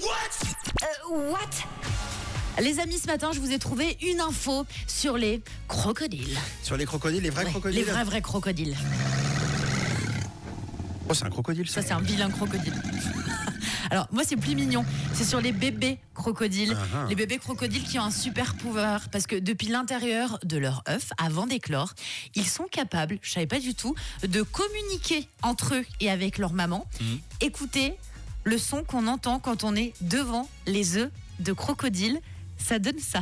What? Les amis, ce matin, je vous ai trouvé une info sur les crocodiles. Sur les crocodiles, les vrais crocodiles. Les vrais crocodiles. Oh, c'est un crocodile, ça. Ça, c'est un vilain crocodile. Alors, moi, c'est plus mignon. C'est sur les bébés crocodiles. Les bébés crocodiles qui ont un super pouvoir. Parce que depuis l'intérieur de leur œuf, avant d'éclore, ils sont capables, je savais pas du tout, de communiquer entre eux et avec leur maman. Écoutez le son qu'on entend quand on est devant les œufs de crocodile. Ça donne ça.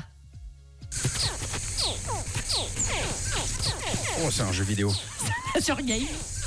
Oh, c'est un jeu vidéo. Sur Game.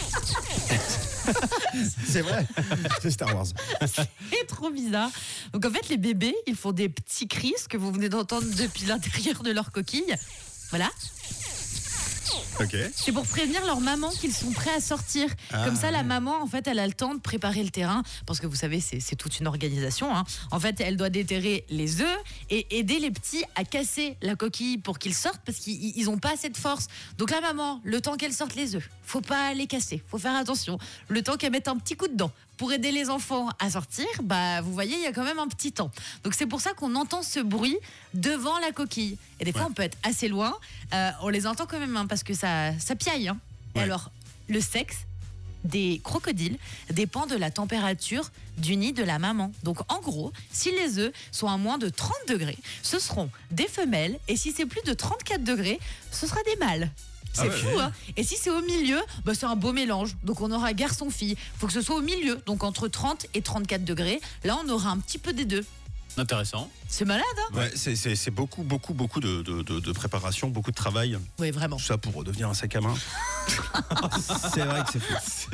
C'est vrai. C'est Star Wars. C'est trop bizarre. Donc en fait, les bébés, ils font des petits cris, ce que vous venez d'entendre depuis l'intérieur de leur coquille. Voilà. Ok. C'est pour prévenir leur maman qu'ils sont prêts à sortir. Comme ça, la maman, en fait, elle a le temps de préparer le terrain. Parce que vous savez, c'est toute une organisation. En fait, elle doit déterrer les œufs et aider les petits à casser la coquille pour qu'ils sortent parce qu'ils n'ont pas assez de force. Donc la maman, le temps qu'elle sorte les œufs, faut pas les casser, faut faire attention. Le temps qu'elle mette un petit coup dedans pour aider les enfants à sortir, bah vous voyez, il y a quand même un petit temps. Donc c'est pour ça qu'on entend ce bruit devant la coquille. Et des fois, on peut être assez loin. On les entend quand même parce que ça piaille. Et alors, le sexe des crocodiles dépend de la température du nid de la maman. Donc en gros, si les œufs sont à moins de 30 degrés, ce seront des femelles. Et si c'est plus de 34 degrés, ce sera des mâles. C'est fou, hein. Et si c'est au milieu, bah c'est un beau mélange. Donc on aura garçon-fille. Il faut que ce soit au milieu, donc entre 30 et 34 degrés. Là, on aura un petit peu des deux. Intéressant. C'est malade, hein? Ouais, c'est beaucoup de préparation, beaucoup de travail. Oui, vraiment. Tout ça pour devenir un sac à main. C'est vrai que c'est fou.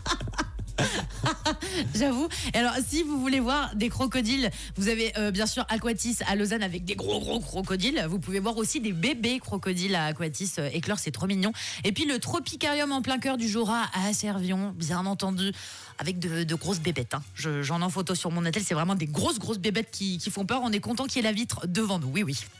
J'avoue. Et alors, si vous voulez voir des crocodiles, vous avez bien sûr Aquatis à Lausanne avec des gros crocodiles. Vous pouvez voir aussi des bébés crocodiles à Aquatis éclore, c'est trop mignon. Et puis le Tropicarium en plein cœur du Jura à Servion, bien entendu, avec de grosses bébêtes. J'en ai en photo sur mon attel, c'est vraiment des grosses bébêtes qui font peur. On est content qu'il y ait la vitre devant nous. Oui.